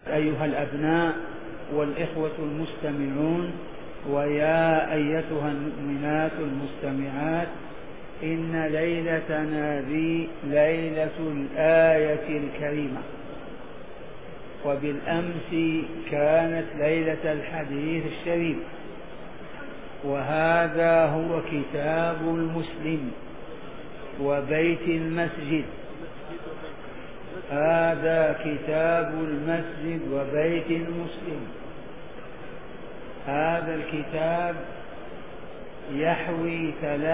أيها الأبناء والإخوة المستمعون، ويا أيتها المؤمنات المستمعات، إن ليلتنا ذي ليلة الآية الكريمة، وبالأمس كانت ليلة الحديث الشريف، وهذا هو كتاب المسلم وبيت المسجد. هذا كتاب المسجد وبيت المسلم. هذا الكتاب يحوي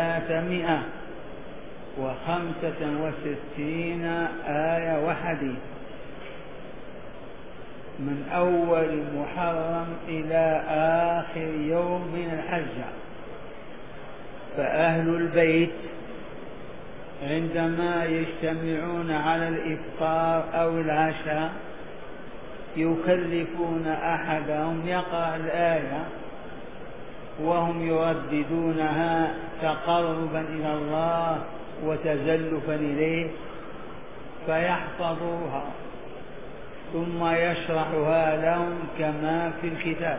365 آية وحديث، من أول محرم إلى آخر يوم من الحج. فأهل البيت عندما يجتمعون على الإفطار أو العشاء يكلفون أحدهم يقرأ الآية وهم يرددونها تقربا إلى الله وتزلفا إليه، فيحفظوها ثم يشرحها لهم كما في الكتاب،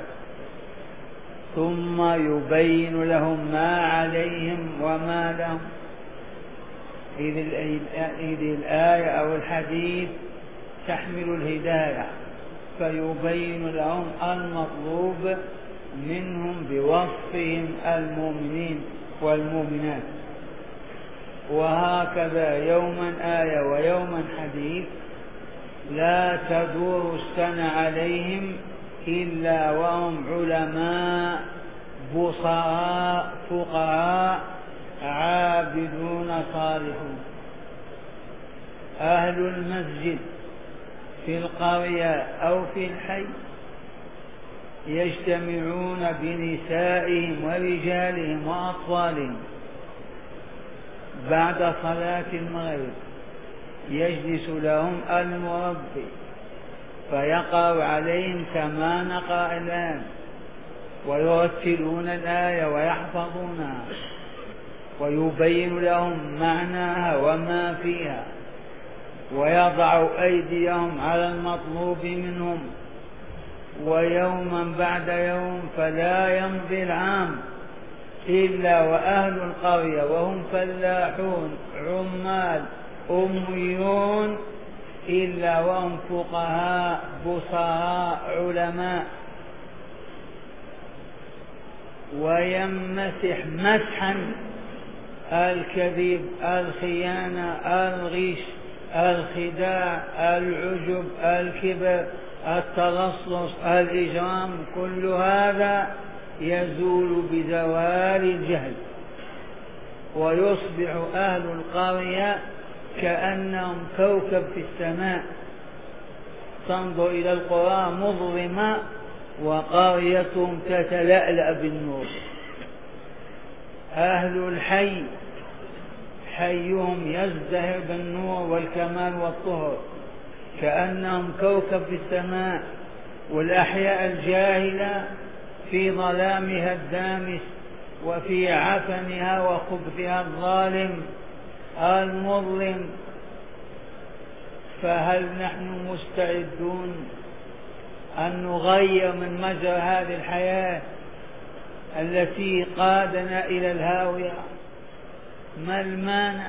ثم يبين لهم ما عليهم وما لهم، إذ الآية أو الحديث تحمل الهداية، فيبين لهم المطلوب منهم بوصفهم المؤمنين والمؤمنات. وهكذا يوما آية ويوما حديث، لا تدور السنة عليهم إلا وهم علماء بصراء فقهاء عابدون صالحون. أهل المسجد في القرية أو في الحي يجتمعون بنسائهم ورجالهم وأطفالهم بعد صلاة المغرب، يجلس لهم المربي فيقرأ عليهم كما نقرأ الآن، ويرتلون الآية ويحفظونها، ويبين لهم معناها وما فيها، ويضع أيديهم على المطلوب منهم. ويوما بعد يوم فلا يمضي العام إلا وأهل القرية وهم فلاحون عمال أميون إلا وهم فقهاء بصراء علماء، ويمسح مسحا الكذب الخيانة الغش الخداع العجب الكبر التلصص الإجرام، كل هذا يزول بزوال الجهل، ويصبح أهل القرية كأنهم كوكب في السماء، تنظر إلى القرى مظلمة وقريتهم تتلألأ بالنور. أهل الحي حيهم يزدهر بالنور والكمال والطهر، كأنهم كوكب في السماء، والأحياء الجاهلة في ظلامها الدامس وفي عفنها وخبثها الظالم المظلم. فهل نحن مستعدون أن نغير من مجرى هذه الحياة التي قادنا إلى الهاوية؟ ما المانع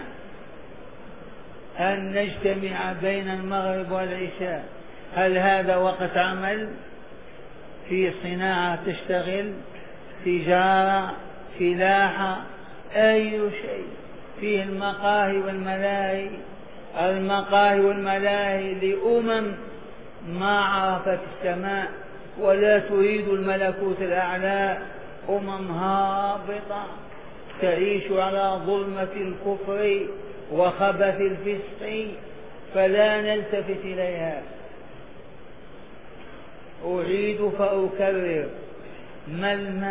أن نجتمع بين المغرب والعشاء؟ هل هذا وقت عمل؟ في صناعة تشتغل، تجارة، فلاحة، أي شيء. فيه المقاهي والملاهي، المقاهي والملاهي لأمم ما عرفت السماء ولا تريد الملكوت الأعلى، أمم هابطة تعيش على ظلمة الكفر وخبث الفسق، فلا نلتفت إليها. أعيد فأكرر، ما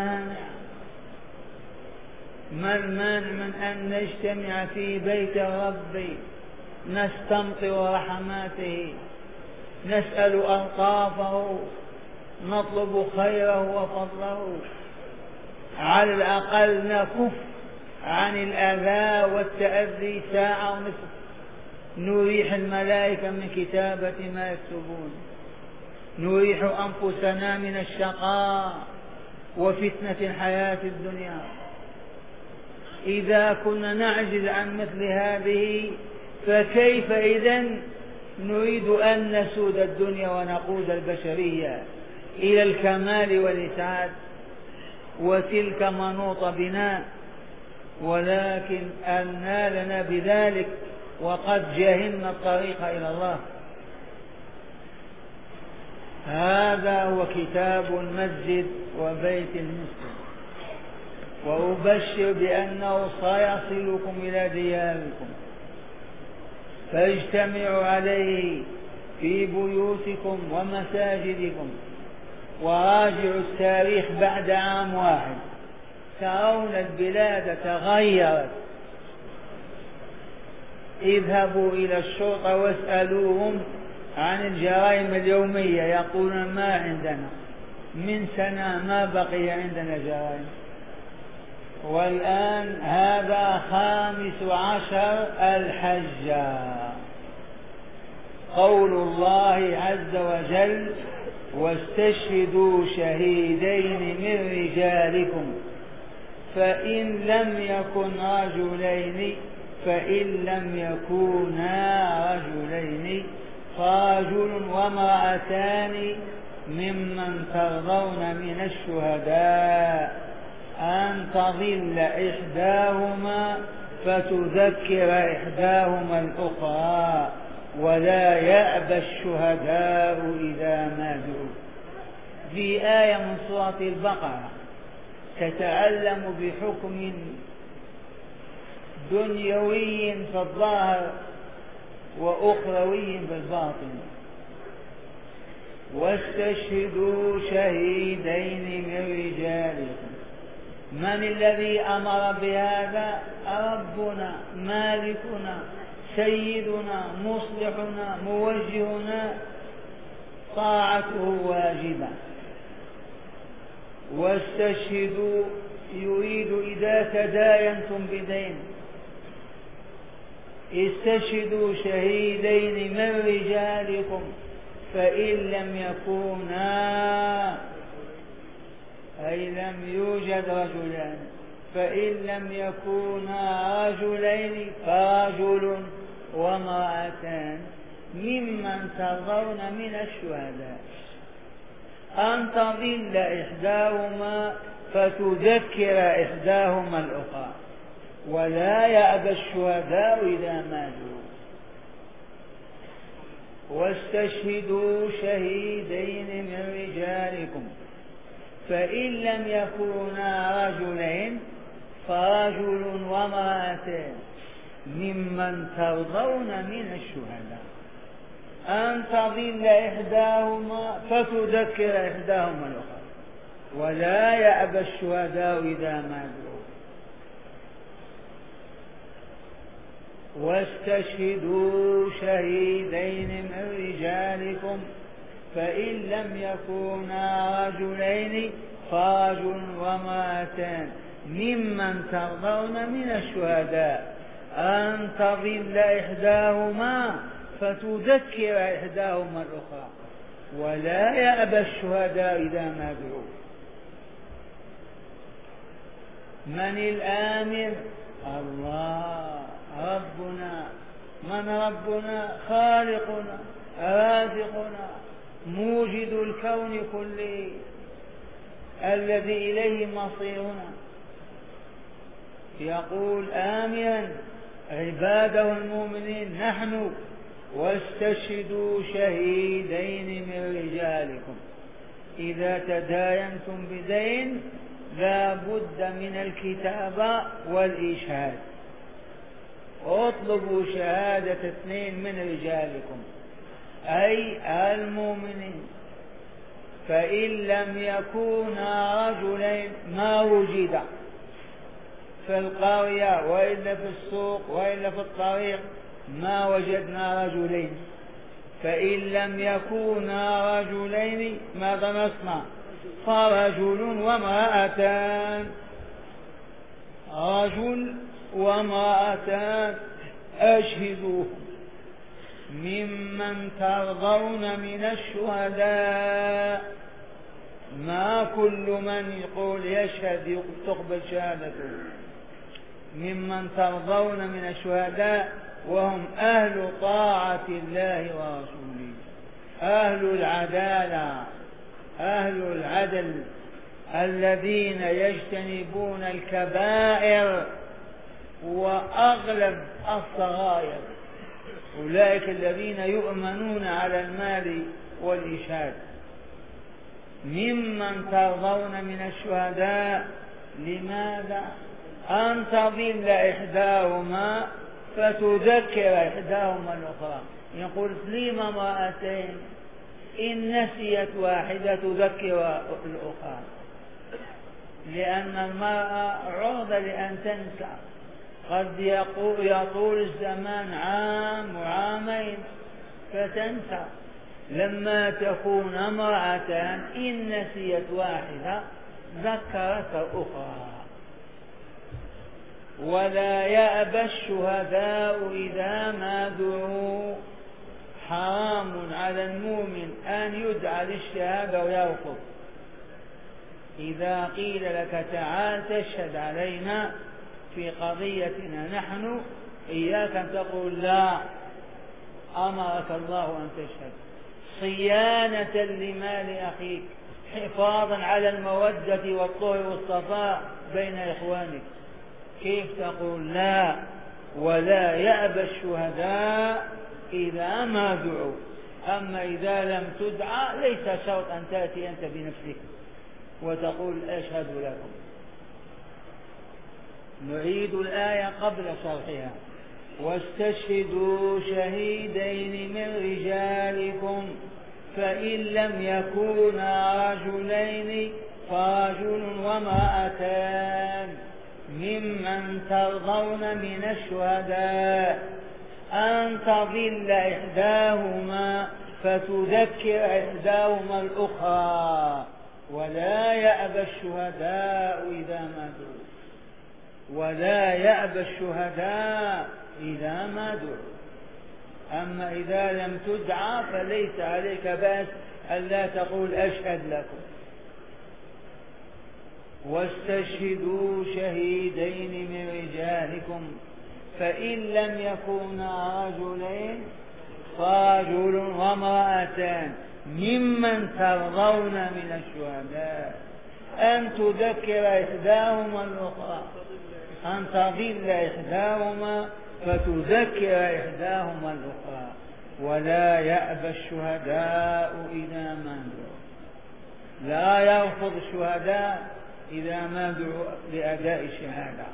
المانع من أن نجتمع في بيت الرب نستمطر رحماته، نسأل ألطافه، نطلب خيره وفضله، على الأقل نكف عن الأذى والتأذي ساعة ونصف، نريح الملائكة من كتابة ما يكتبون. نريح أنفسنا من الشقاء وفتنة الحياة الدنيا. إذا كنا نعجز عن مثل هذه فكيف إذن نريد أن نسود الدنيا ونقود البشرية إلى الكمال والإسعاد؟ وتلك منوط بنا، ولكن أنى لنا بذلك وقد جهلنا الطريق إلى الله. هذا هو كتاب المسجد وبيت المسلم، وأبشر بأنه سيصلكم إلى دياركم، فاجتمعوا عليه في بيوتكم ومساجدكم، وراجعوا التاريخ بعد عام واحد ترون البلاد تغيرت. اذهبوا إلى الشرطة واسألوهم عن الجرائم اليومية، يقولون ما عندنا، من سنة ما بقي عندنا جرائم. والآن هذا 15 الحج، قول الله عز وجل: واستشهدوا شهيدين من رجالكم فإن لم يكونا رجلين فرجل وامرأتان ممن ترضون من الشهداء أن تضل إحداهما فتذكر إحداهما الأخرى ولا يأبى الشهداء إذا ما دعوا. في آية من سورة البقرة تتعلم بحكم دنيوي في الظاهر وأخروي بالباطن: واستشهدوا شهيدين من رجالكم. من الذي أمر بهذا؟ ربنا، مالكنا، سيدنا، مصلحنا، موجهنا، طاعته واجبة. واستشهدوا يريد إذا تداينتم بدين استشهدوا شهيدين من رجالكم فإن لم يكونا، أي لم يوجد رجلان، فإن لم يكونا رجلين فرجل وامرأتان ممن ترضون من الشهداء أن تضل إحداهما فتذكر إحداهما الأخرى ولا يأبى الشهداء إذا ما دعوا. واستشهدوا شهيدين من رجالكم فإن لم يكونا رجلين فرجل وامرأتان ممن ترضون من الشهداء أن تضل إحداهما فتذكر إحداهما الأخرى ولا يأبى الشهداء إذا ما دعوا. واستشهدوا شهيدين من رجالكم فإن لم يكونا رجلين فرجل وامرأتان ممن ترضون من الشهداء أن تضل إحداهما فتذكر إحداهما الأخرى ولا يأبى الشهداء إذا ما دعوا. من الآمر؟ الله ربنا. من ربنا؟ خالقنا رازقنا موجد الكون كله الذي إليه مصيرنا. يقول آمرا عباده المؤمنين: نحن واستشهدوا شهيدين من رجالكم. إذا تداينتم بدين لا بد من الكتابة والإشهاد. اطلبوا شهادة 2 من رجالكم أي المؤمنين. فإن لم يكونا رجلين ما وجد في القرية وإلا في السوق وإلا في الطريق ما وجدنا رجلين. فإن لم يكونا رجلين ماذا نصنع؟ فرجل وامرأتان. رجل وامرأتان أشهدوهم ممن ترضون من الشهداء. ما كل من يقول يشهد تقبل شهادته. ممن ترضون من الشهداء وهم أهل طاعة الله ورسوله، أهل العدالة، أهل العدل، الذين يجتنبون الكبائر وأغلب الصغائر، أولئك الذين يؤمنون على المال والإشهاد. ممن ترضون من الشهداء. لماذا؟ أن تضل إحداهما فتذكر إحداهما الأخرى. يقول لي امرأتين إن نسيت واحدة تذكر الأخرى، لأن المرأة عرضة لأن تنسى، قد يطول الزمان عام وعامين فتنسى. لما تكون امرأتان إن نسيت واحدة ذكرت الأخرى. ولا يأبى الشهداء إذا ما دعوا. حرام على المؤمن أن يدعى للشهادة ويرفض. إذا قيل لك تعال تشهد علينا في قضيتنا نحن، إياك أن تقول لا، أمرك الله أن تشهد، صيانة لمال أخيك، حفاظا على المودة والطهر والصفاء بين إخوانك. كيف تقول لا؟ ولا يأبى الشهداء إذا ما دعوا. أما إذا لم تدعى ليس شرط أن تأتي أنت بنفسك وتقول أشهد لكم. نعيد الآية قبل شرحها. واستشهدوا شهيدين من رجالكم فإن لم يكونا رجلين فرجل وامرأتان ممن ترضون من الشهداء أن تضل إحداهما فتذكر إحداهما الأخرى. ولا يأبى الشهداء إذا ما دعوا. ولا يأبى الشهداء إذا ما دعوا. أما إذا لم تدعى فليس عليك بأس ألا تقول أشهد لكم. واستشهدوا شهيدين من رجالكم فإن لم يكونا رجلين فرجل وامرأتان ممن ترضون من الشهداء أن تذكر إحداهما الأخرى، أن تضل إحداهما فتذكر إحداهما الأخرى. ولا يأبى الشهداء إذا ما دعوا. لا يرفض الشهداء إذا ما دعوا لأداء الشهادة.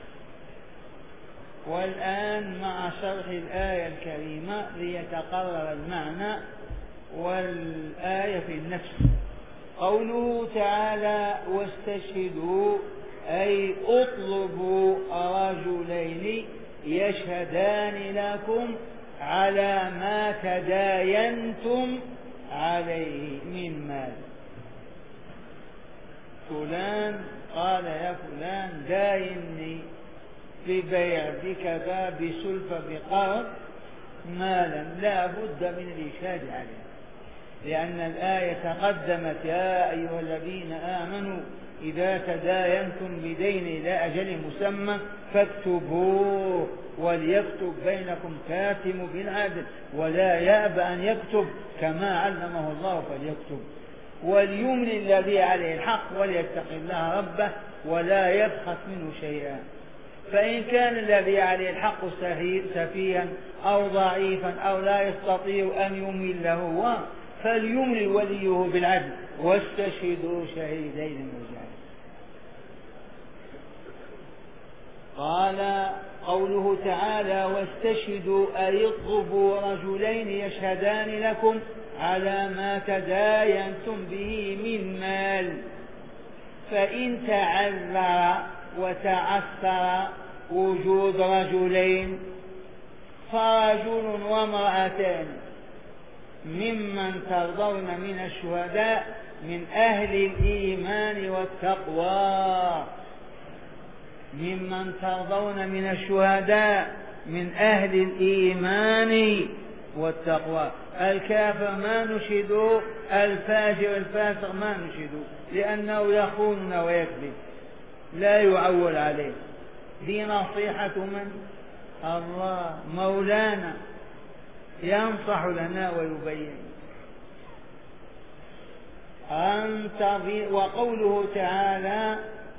والآن مع شرح الآية الكريمة ليتقرر المعنى والآية في النفس. قوله تعالى واستشهدوا أي اطلبوا رجلين يشهدان لكم على ما تداينتم عليه من مال. فلان قال يا فلان دايني ببيع بكذا بسلفة بقرض مالا، لا بد من الإشهاد عليه، لأن الآية تقدمت يا أيها الذين آمنوا إذا تداينتم بدين إلى أجل مسمى فاكتبوه وليكتب بينكم كاتب بالعدل ولا يأبى أن يكتب كما علمه الله فليكتب وليملل الذي عليه الحق وليتق الله ربه ولا يبخس منه شيئا. فإن كان الذي عليه الحق سفيها أو ضعيفا أو لا يستطيع أن يمل له فليملل وليه بالعدل واستشهدوا شهيدين من رجالكم. قال قوله تعالى واستشهدوا أي اطلبوا رجلين يشهدان لكم على ما تداينتم به من مال. فإن تعذر وتعثر وجود رجلين فرجل وامرأتان ممن ترضون من الشهداء من أهل الإيمان والتقوى، ممن ترضون من الشهداء من أهل الإيمان والتقوى. الكافر ما نشهد، الفاجر الفاسق ما نشهد، لأنه يخوننا ويكذب، لا يعول عليه. دي نصيحة من؟ الله مولانا ينصح لنا ويبين. وقوله تعالى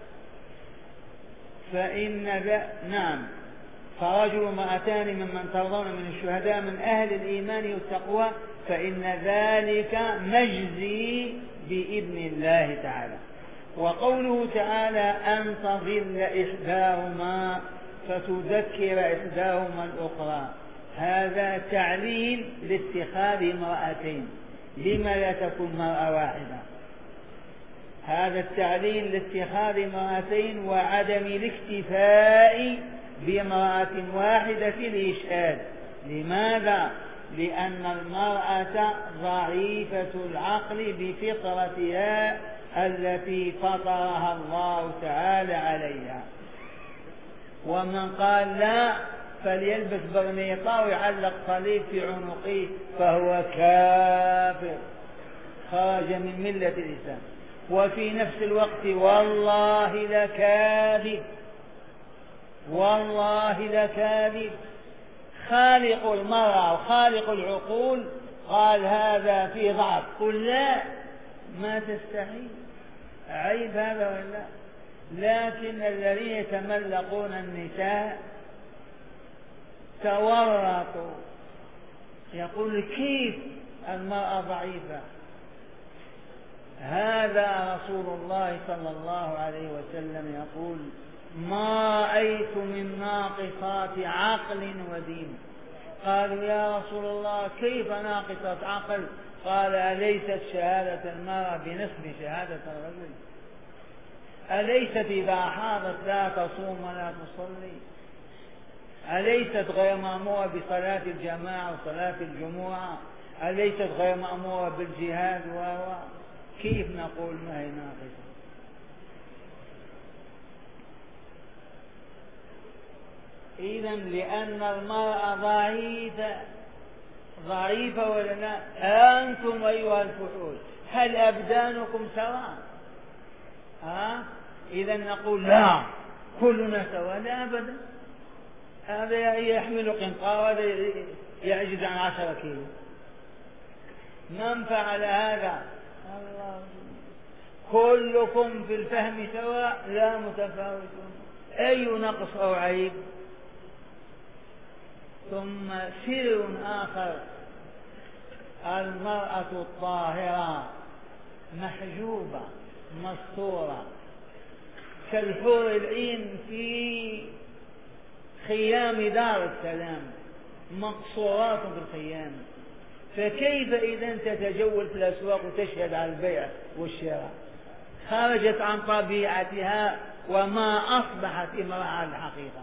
نعم، فرجل وامرأتان ممن ترضون من الشهداء من أهل الإيمان والتقوى فإن ذلك نجزي بإذن الله تعالى. وقوله تعالى أن تظل إحداهما فتذكر إحداهما الأخرى، هذا تعليل لاتخاذ امرأتين. لما لا تكون مرأة واحدة؟ هذا التعليل لاتخاذ امرأتين وعدم الاكتفاء بامرأة واحدة في الإشهاد. لماذا؟ لأن المرأة ضعيفة العقل بفطرتها التي فطرها الله تعالى عليها. ومن قال لا فليلبس برنيطة ويعلق صليب في عنقه فهو كافر، خرج من ملة الإسلام. وفي نفس الوقت والله لكاذب، والله لكاذب. خالق المرأة وخالق العقول قال هذا في ضعف، قل لا، ما تستحي، عيب هذا ولا؟ لكن الذين يتملقون النساء تورطوا، يقول كيف المرأة ضعيفة؟ هذا رسول الله صلى الله عليه وسلم يقول ما رأيت من ناقصات عقل ودين. قالوا يا رسول الله كيف ناقصة عقل؟ قال أليست شهادة المرأة بنصف شهادة الرجل؟ أليست إذا حاضت لا تصوم ولا تصلي؟ أليست غير مأمورة بصلاة الجماعة وصلاة الجمعة؟ أليست غير مأمورة بالجهاد؟ كيف نقول ما هي ناقصة؟ إذن لأن المرأة ضعيفة ولا لا؟ أنتم أيها الفحول هل أبدانكم سواء؟ إذن نقول لا كلنا سواء؟ لا أبدا. هذا يحمل قنطار وهذا يعجز عن 10 كيلو. من فعل هذا؟ الله. كلكم في الفهم سواء لا متفاوتون. أي نقص أو عيب؟ ثم سر آخر، المرأة الطاهرة محجوبة مستورة كالحور العين في خيام دار السلام، مقصورات في الخيام. فكيف إذا تتجول في الأسواق وتشهد على البيع والشراء؟ خرجت عن طبيعتها وما أصبحت امرأة على الحقيقة.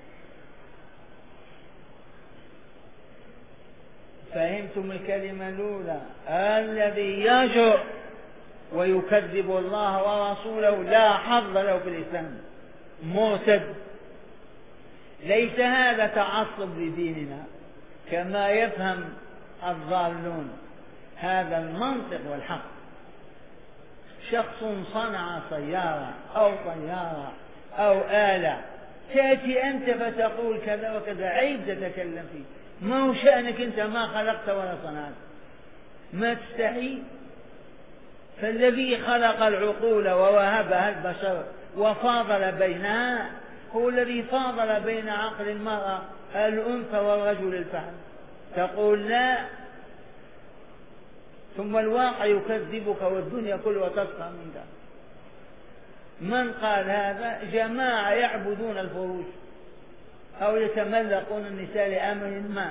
فهمتم الكلمة الأولى؟ الذي يجرؤ ويكذب الله ورسوله لا حظ له في الإسلام، مرتد. ليس هذا تعصب لديننا كما يفهم الضالون، هذا المنطق والحق. شخص صنع سيارة أو طيارة أو آلة، تأتي أنت فتقول كذا وكذا، عيب تتكلم فيه. ما هو شأنك أنت؟ ما خلقت ولا صنعت، ما تستحي. فالذي خلق العقول ووهبها البشر وفاضل بينها هو الذي فاضل بين عقل المرأة الأنثى والرجل الفحل. تقول لا، ثم الواقع يكذبك والدنيا كلها تسخر منك. من قال هذا؟ جماعة يعبدون الفروج أو يتملقون النساء لأمر ما.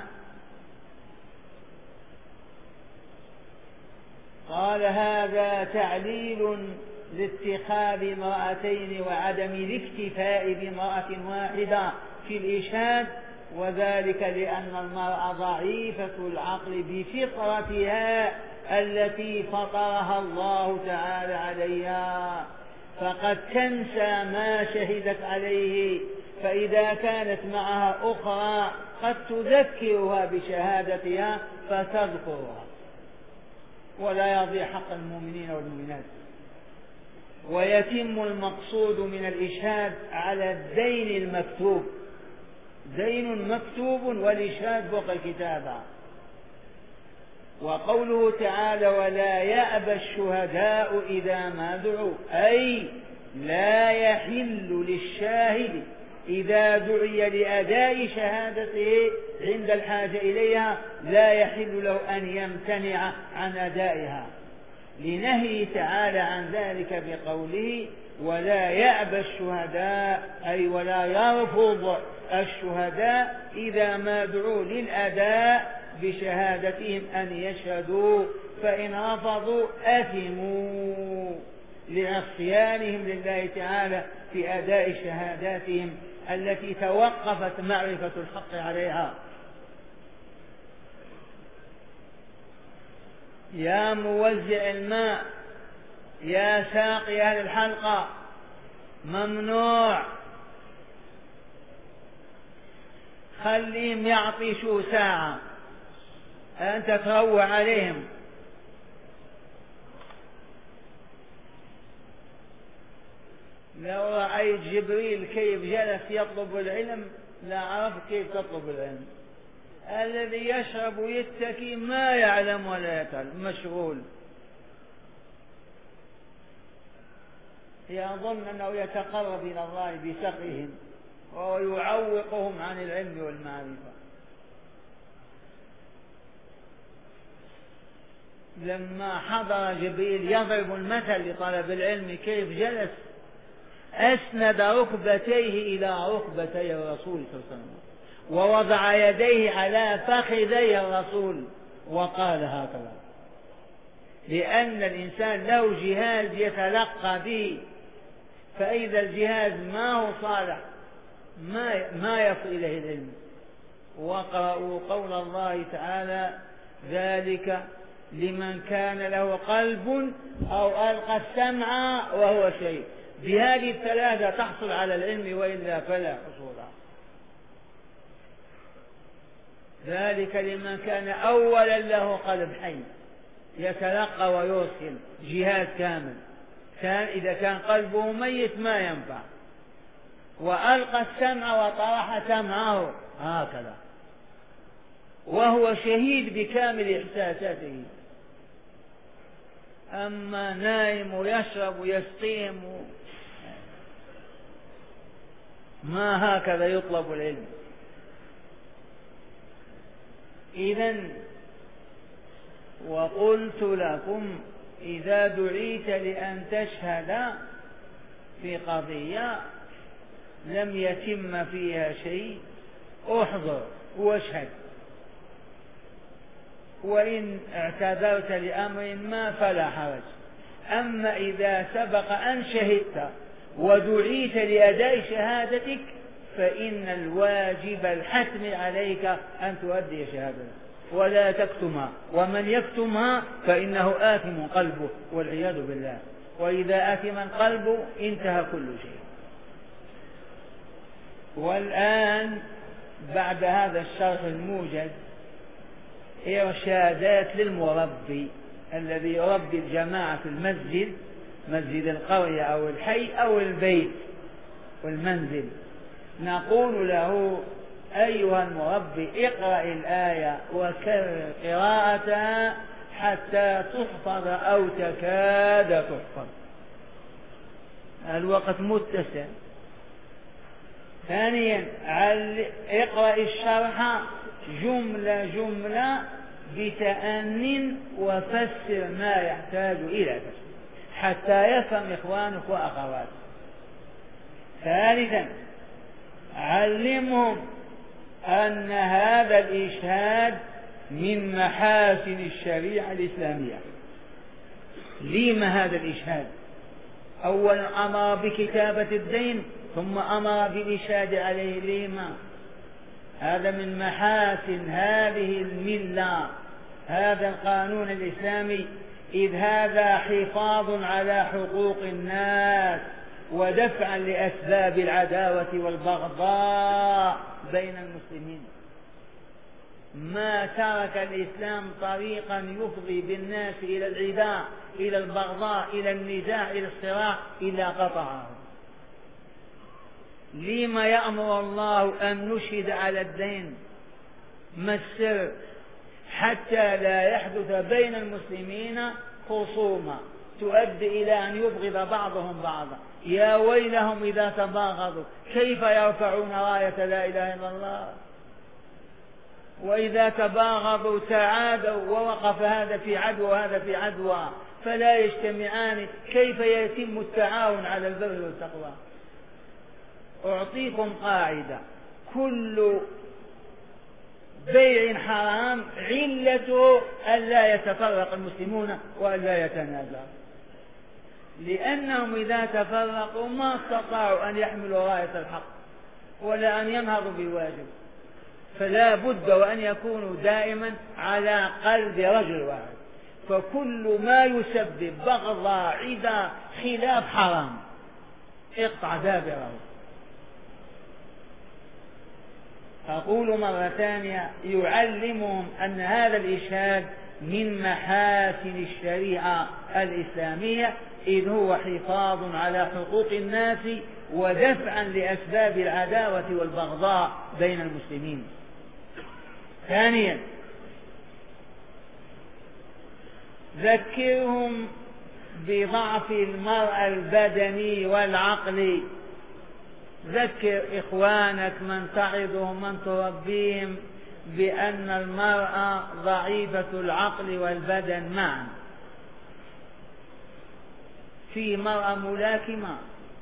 قال هذا تعليل لاتخاذ امرأتين وعدم الاكتفاء بامرأة واحدة في الإشهاد، وذلك لأن المرأة ضعيفة العقل بفطرتها التي فطرها الله تعالى عليها، فقد تنسى ما شهدت عليه فإذا كانت معها أخرى قد تذكرها بشهادتها فتذكرها، ولا يضيع حق المؤمنين والمؤمنات. ويتم المقصود من الإشهاد على الدين المكتوب، دين مكتوب والإشهاد فوق الكتابة. وقوله تعالى ولا يأبى الشهداء إذا ما دعوا، أي لا يحل للشاهد إذا دعي لأداء شهادته عند الحاجة إليها، لا يحل له أن يمتنع عن أدائها، لنهي تعالى عن ذلك بقوله ولا يأبى الشهداء، أي ولا يرفض الشهداء إذا ما دعوا للأداء بشهادتهم أن يشهدوا، فإن رفضوا أثموا لعصيانهم لله تعالى في أداء شهاداتهم التي توقفت معرفة الحق عليها. يا موزع الماء، يا ساقي أهل الحلقة، ممنوع، خليهم يعطشوا ساعة، أنت تروع عليهم. لو رأيت جبريل كيف جلس يطلب العلم لا عرفت كيف تطلب العلم. الذي يشرب ويتكي ما يعلم ولا يتعلم، مشغول، يظن أنه يتقرب إلى الله بسقيهم وهو يعوقهم عن العلم والمعرفة. لما حضر جبريل يضرب المثل لطلب العلم كيف جلس أسند ركبتيه إلى ركبتي الرسول صلى الله عليه وسلم ووضع يديه على فخذي الرسول وقال هكذا، لأن الإنسان له جهاز يتلقى به، فإذا الجهاز ما هو صالح ما يصل إليه العلم. وقرأوا قول الله تعالى ذلك لمن كان له قلب أو ألقى السمع وهو شهيد. بهذه الثلاثة تحصل على العلم، وإلا فلا حصول. ذلك لمن كان أولا له قلب حي يتلقى ويرسل، جهاز كامل. إذا كان قلبه ميت ما ينفع. وألقى السمع وطرح سمعه هكذا وهو شهيد بكامل إحساساته. أما نائم ويشرب ويسقيم ما هكذا يطلب العلم. إذن وقلت لكم إذا دعيت لأن تشهد في قضية لم يتم فيها شيء احضر واشهد، وإن اعتذرت لأمر ما فلا حرج. أما إذا سبق أن شهدت ودعيت لأداء شهادتك فإن الواجب الحتم عليك أن تؤدي شهادتك ولا تكتمها، ومن يكتمها فإنه آثم قلبه والعياذ بالله. وإذا آثم القلب انتهى كل شيء. والآن بعد هذا الشرح الموجز إرشادات للمربي الذي يربي الجماعة في المسجد، مسجد القرية أو الحي أو البيت والمنزل. نقول له أيها المربي اقرأ الآية وكرر قراءتها حتى تحفظ أو تكاد تحفظ. الوقت متسع. ثانيا اقرأ الشرح جملة جملة بتأن وفسر ما يحتاج إلى تفسير حتى يفهم إخوانك وأخواتك. ثالثا علمهم أن هذا الإشهاد من محاسن الشريعة الإسلامية. لما هذا الإشهاد؟ أولا أمر بكتابة الدين ثم أمر بالإشهاد عليه. لما؟ هذا من محاسن هذه الملة، هذا القانون الإسلامي، إذ هذا حفاظ على حقوق الناس ودفعا لأسباب العداوة والبغضاء بين المسلمين. ما ترك الإسلام طريقا يفضي بالناس إلى العداء، إلى البغضاء، إلى النزاع، إلى الصراع، إلا قطعه. لما يأمر الله أن نشهد على الدين؟ ما السر؟ حتى لا يحدث بين المسلمين خصومة تؤدي إلى أن يبغض بعضهم بعضا. يا ويلهم إذا تباغضوا كيف يرفعون راية لا إله إلا الله؟ وإذا تباغضوا تعادوا ووقف هذا في عدوى وهذا في عدوى فلا يجتمعان، كيف يتم التعاون على البر والتقوى؟ أعطيكم قاعدة: كل بيع حرام علته ألا يتفرق المسلمون وألا يتنازعوا، لأنهم إذا تفرقوا ما استطاعوا أن يحملوا راية الحق ولا أن ينهضوا بالواجب. فلا بد وأن يكونوا دائما على قلب رجل واحد. فكل ما يسبب بغض عدا خلاف حرام اقطع دابره. أقول مرة ثانية: يعلمهم أن هذا الإشهاد من محاسن الشريعة الإسلامية، إذ هو حفاظ على حقوق الناس ودفعا لأسباب العداوة والبغضاء بين المسلمين. ثانيا: ذكرهم بضعف المرأة البدني والعقلي. ذكر إخوانك من تعظهم من تربيهم بأن المرأة ضعيفة العقل والبدن معا. في مرأة ملاكمة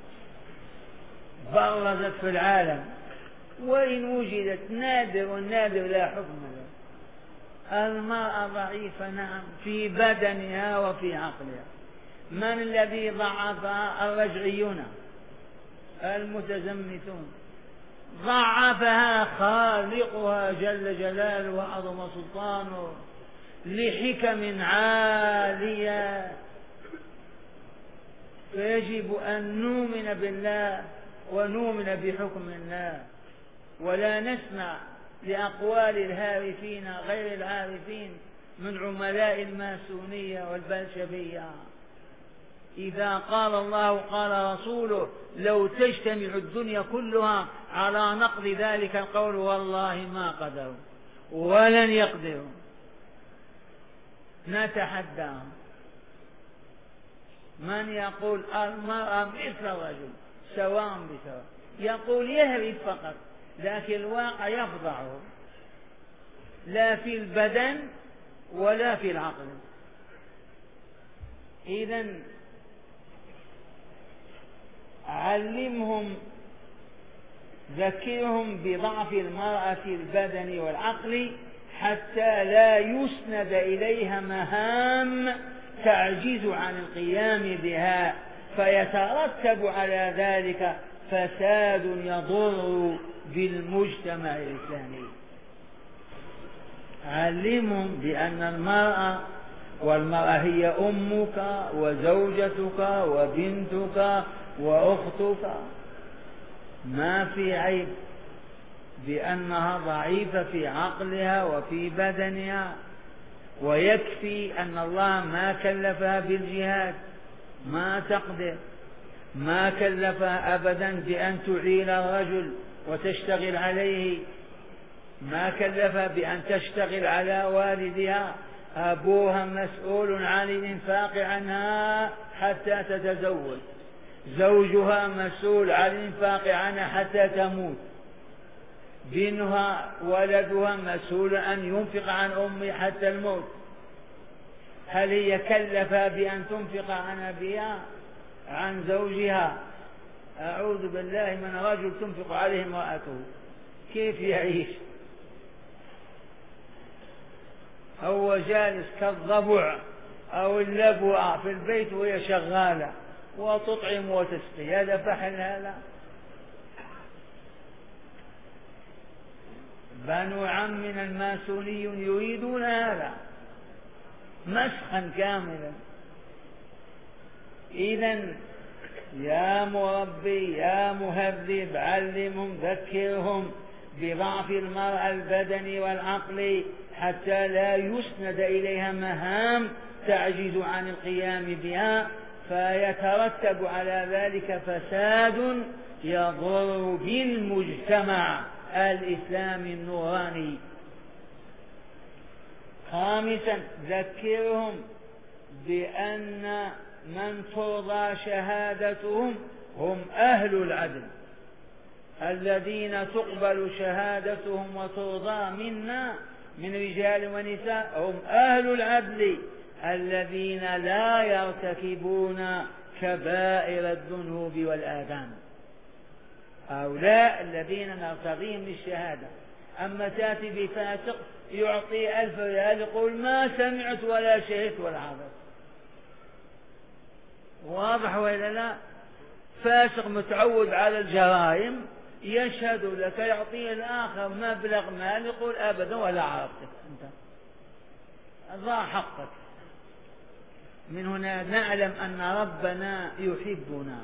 برزت في العالم، وإن وجدت نادر والنادر لا حكم له. المرأة ضعيفة نعم في بدنها وفي عقلها. من الذي ضعفها؟ الرجعيون المتزمتون. ضعفها خالقها جل جلاله وعظم سلطانه لحكم عالية. فيجب أن نؤمن بالله ونؤمن بحكم الله، ولا نسمع لأقوال الهارفين غير العارفين من عملاء الماسونية والبلشفية. إذا قال الله قال رسوله لو تجتمع الدنيا كلها على نقض ذلك القول والله ما قدروا ولن يقدروا. نتحداهم. من يقول المرأة مثل الرجل سواء بسواء، يقول يهرب فقط، لكن الواقع يفضعه لا في البدن ولا في العقل. إذن علمهم، ذكرهم بضعف المرأة البدني والعقل حتى لا يسند إليها مهام تعجز عن القيام بها، فيترتب على ذلك فساد يضر بالمجتمع الإسلامي. علمهم بأن المرأة، والمرأة هي أمك وزوجتك وبنتك وأختك، ما في عيب بأنها ضعيفة في عقلها وفي بدنها، ويكفي أن الله ما كلفها بالجهاد، ما تقدر، ما كلفها أبدا بأن تعين الرجل وتشتغل عليه، ما كلفها بأن تشتغل على والدها. أبوها مسؤول عن الإنفاق عنها حتى تتزوج، زوجها مسؤول عن الإنفاق عنها حتى تموت، بنها ولدها مسؤول أن ينفق عن أمه حتى الموت. هل هي كلفها بأن تنفق عن أبيها عن زوجها؟ أعوذ بالله من رجل تنفق عليه امرأته، كيف يعيش؟ هو جالس كالضبع أو اللبوة في البيت وهي شغالة وتطعم وتسقي، هذا فحل؟ هذا بنو عمنا الماسونيون يريدون هذا مسخا كاملا. إذن يا مربي يا مهذب علمهم ذكرهم بضعف المرأة البدني والعقلي حتى لا يسند إليها مهام تعجز عن القيام بها، فيترتب على ذلك فساد يضر بالمجتمع الإسلامي النوراني. خامسا ذكرهم بأن من ترضى شهادتهم هم أهل العدل الذين تقبل شهادتهم وترضى منا من رجال ونساء، هم أهل العدل الذين لا يرتكبون كبائر الذنوب والآثام. هؤلاء الذين نرتضيهم للشهادة. أما تأتي بفاسق يعطي 1000 ريال يقول ما سمعت ولا شهدت ولا حضرت، واضح ولا لا؟ فاسق متعود على الجرائم يشهد لك يعطيه الآخر مبلغ مال يقول أبدا ولا عرفتك، أنت ضاع حقك. من هنا نعلم أن ربنا يحبنا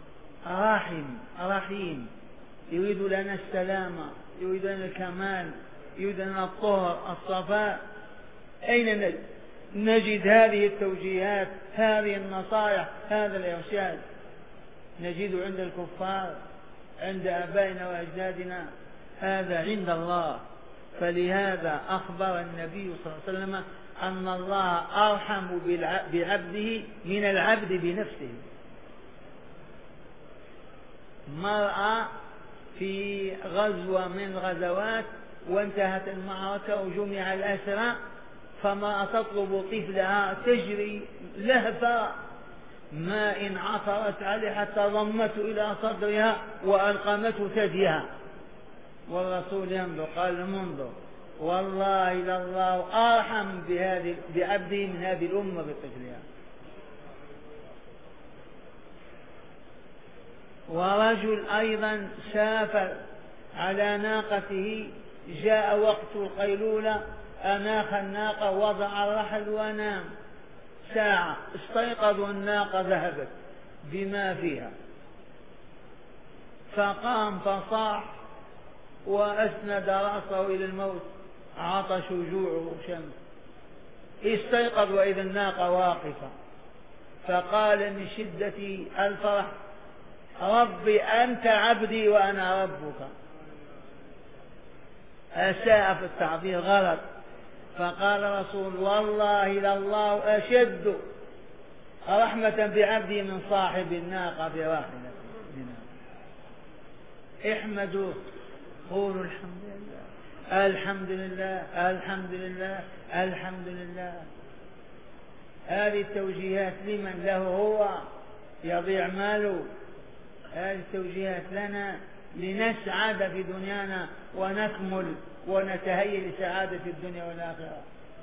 رحيم، يريد لنا السلامة، يريد لنا الكمال، يريد لنا الطهر الصفاء. أين نجد هذه التوجيهات، هذه النصائح، هذا الإرشاد؟ نجد عند الكفار، عند آبائنا وأجدادنا، هذا عند الله. فلهذا أخبر النبي صلى الله عليه وسلم أن الله أرحم بعبده من العبد بنفسه. مرأة في غزوة من الغزوات وانتهت المعركة وجمع الأسرى، فما تطلب طفلها تجري لهفة ما إن عثرت عليه حتى ضمته إلى صدرها وألقمته ثديها، والرسول ينظر قال منظر والله لله أرحم بعبده من هذه الأمة بطفلها. ورجل أيضا سافر على ناقته، جاء وقت القيلولة أناخ الناقة وضع الرحل ونام ساعة، استيقظ الناقة ذهبت بما فيها، فقام فصاح وأسند رأسه إلى الموت، عطش وجوع وشمس، استيقظ وإذا الناقة واقفة، فقال من شدة الفرح ربي أنت عبدي وأنا ربك. أساء في التعبير غلط، فقال رسول والله لله أشد رحمة بعبدي من صاحب الناقة براحلته. احمدوا قولوا الحمد لله الحمد لله الحمد لله الحمد لله. هذه التوجيهات لمن له هو يضيع ماله، هذه التوجيهات لنا لنسعد في دنيانا ونكمل ونتهيئ لسعادة الدنيا والآخرة.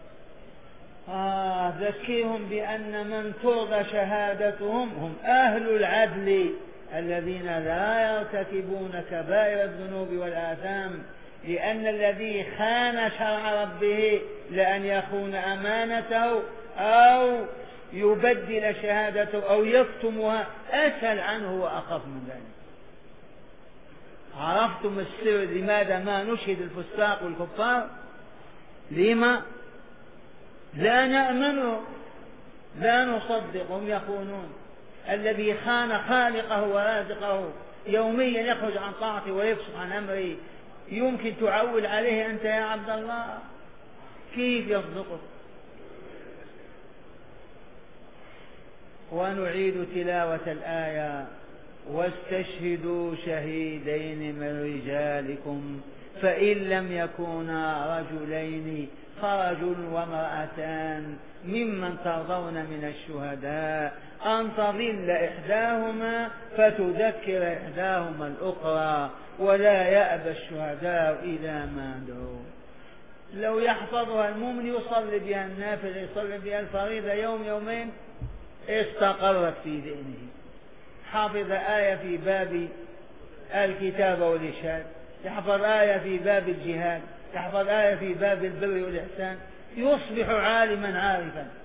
ذكرهم بأن من ترضى شهادتهم هم أهل العدل الذين لا يرتكبون كبائر الذنوب والآثام، لأن الذي خان شرع ربه لأن يخون أمانته أو يبدل شهادته أو يكتمها أسهل عنه وأخف من ذلك. عرفتم السر لماذا ما نشهد الفساق والكفار؟ لما؟ لا نأمنه، لا نصدقهم، يخونون. الذي خان خالقه ورازقه يوميا يخرج عن طاعته ويفسق عن أمره، يمكن تعول عليه أنت يا عبد الله؟ كيف يصدقك؟ ونعيد تلاوة الآية واستشهدوا شهيدين من رجالكم فإن لم يكونا رجلين فرجل وامرأتان ممن ترضون من الشهداء أن تضل إحداهما فتذكر إحداهما الأخرى ولا يأبى الشهداء إذا ما دعوا. لو يحفظها المؤمن يصلي بها النافل، يصلي بها الفريضة يوم يومين استقرت في ذهنه. حافظ آية في باب الكتاب والإرشاد، يحفظ آية في باب الجهاد، يحفظ آية في باب البر والإحسان، يصبح عالما عارفا.